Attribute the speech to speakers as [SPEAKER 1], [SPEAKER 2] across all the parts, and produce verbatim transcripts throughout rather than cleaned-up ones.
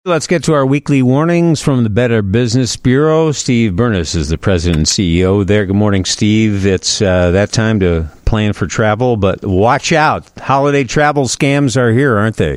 [SPEAKER 1] Let's get to our weekly warnings from the Better Business Bureau. Steve Burness is the president and C E O there. Good morning, Steve. It's uh, that time to plan for travel, but watch out. Holiday travel scams are here, aren't they?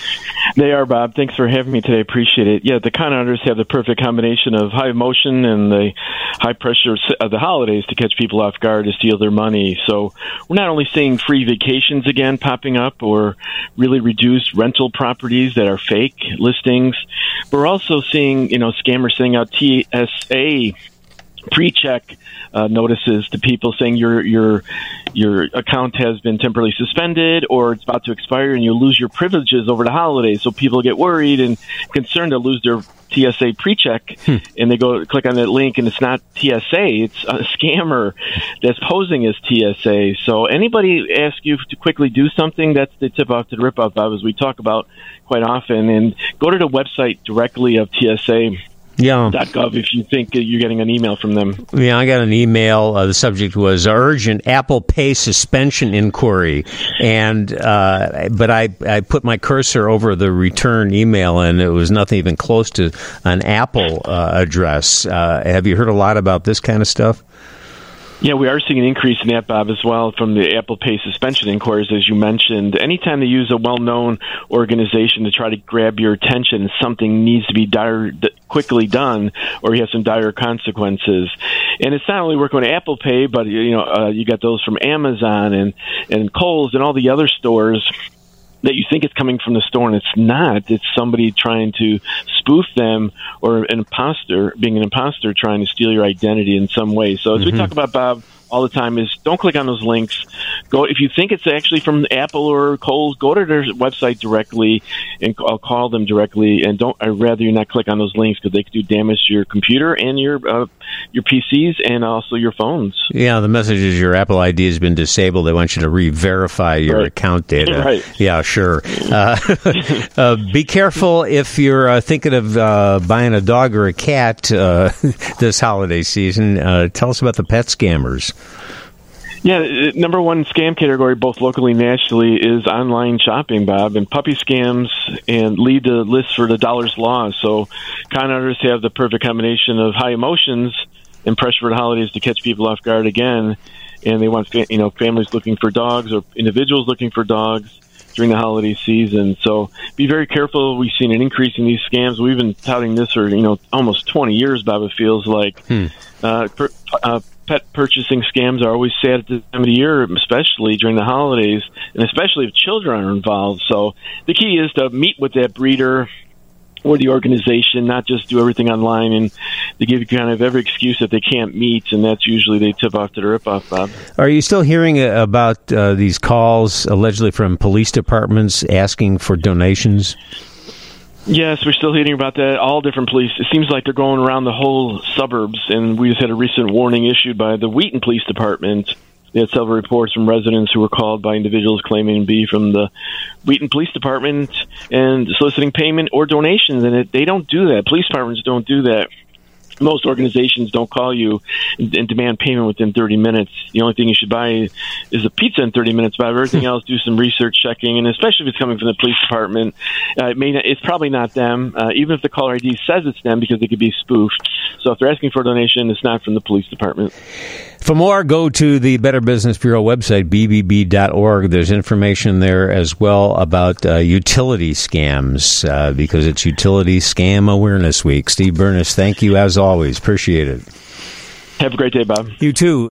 [SPEAKER 2] They are, Bob. Thanks for having me today. Appreciate it. Yeah, the con artists have the perfect combination of high emotion and the high pressure of the holidays to catch people off guard to steal their money. So we're not only seeing free vacations again popping up or really reduced rental properties that are fake listings, but we're also seeing, you know, scammers sending out T S A pre-check uh, notices to people saying your your your account has been temporarily suspended or it's about to expire and you lose your privileges over the holidays. So people get worried and concerned to lose their T S A pre-check, hmm. and they go click on that link and it's not T S A, it's a scammer that's posing as T S A. So anybody asks you to quickly do something, that's the tip off to the rip off, Bob, as we talk about quite often. And go to the website directly of T S A.
[SPEAKER 1] Yeah.
[SPEAKER 2] .gov if you think you're getting an email from them.
[SPEAKER 1] Yeah, I got an email. Uh, the subject was urgent Apple Pay suspension inquiry, and uh, but I, I put my cursor over the return email, and it was nothing even close to an Apple uh, address. Uh, have you heard a lot about this kind of stuff?
[SPEAKER 2] Yeah, we are seeing an increase in that, Bob, as well from the Apple Pay suspension inquiries, as you mentioned. Anytime they use a well-known organization to try to grab your attention, something needs to be dire, quickly done, or you have some dire consequences. And it's not only working with Apple Pay, but you know, uh, you got those from Amazon and and Kohl's and all the other stores that you think it's coming from the store, and it's not. It's somebody trying to spoof them, or an imposter, being an imposter, trying to steal your identity in some way. So as mm-hmm. we talk about, Bob, all the time is don't click on those links. Go if you think it's actually from Apple or Kohl's, go to their website directly and I'll call them directly. And don't. I'd rather you not click on those links because they could do damage to your computer and your uh, your P Cs and also your phones.
[SPEAKER 1] Yeah, the message is your Apple I D has been disabled. They want you to re-verify your
[SPEAKER 2] right.
[SPEAKER 1] account data.
[SPEAKER 2] Right.
[SPEAKER 1] Yeah, sure. Uh, uh, be careful if you're uh, thinking of uh, buying a dog or a cat uh, this holiday season. Uh, tell us about the pet scammers.
[SPEAKER 2] Yeah, number one scam category, both locally and nationally, is online shopping, Bob, and puppy scams and lead to lists for the dollar's law. So con artists have the perfect combination of high emotions and pressure for the holidays to catch people off guard again. And they want, fa- you know, families looking for dogs or individuals looking for dogs during the holiday season. So be very careful. We've seen an increase in these scams. We've been touting this for, you know, almost twenty years, Bob, it feels like. Hmm. Uh, per, uh, pet purchasing scams are always sad at this time of the year, especially during the holidays, and especially if children are involved. So the key is to meet with that breeder or the organization, not just do everything online, and they give you kind of every excuse that they can't meet, and that's usually they tip off to the rip-off, Bob.
[SPEAKER 1] Are you still hearing about uh, these calls allegedly from police departments asking for donations?
[SPEAKER 2] Yes, we're still hearing about that. All different police. It seems like they're going around the whole suburbs, and we just had a recent warning issued by the Wheaton Police Department. They had several reports from residents who were called by individuals claiming to be from the Wheaton Police Department and soliciting payment or donations, and it, they don't do that. Police departments don't do that. Most organizations don't call you and, and demand payment within thirty minutes. The only thing you should buy is a pizza in thirty minutes. But everything else, do some research checking, and especially if it's coming from the police department, uh, it may not, it's probably not them, uh, even if the caller I D says it's them, because they could be spoofed. So if they're asking for a donation, it's not from the police department.
[SPEAKER 1] For more, go to the Better Business Bureau website, b b b dot org. There's information there as well about uh, utility scams, uh, because it's Utility Scam Awareness Week. Steve Burness, thank you as always. Appreciate it.
[SPEAKER 2] Have a great day, Bob.
[SPEAKER 1] You too.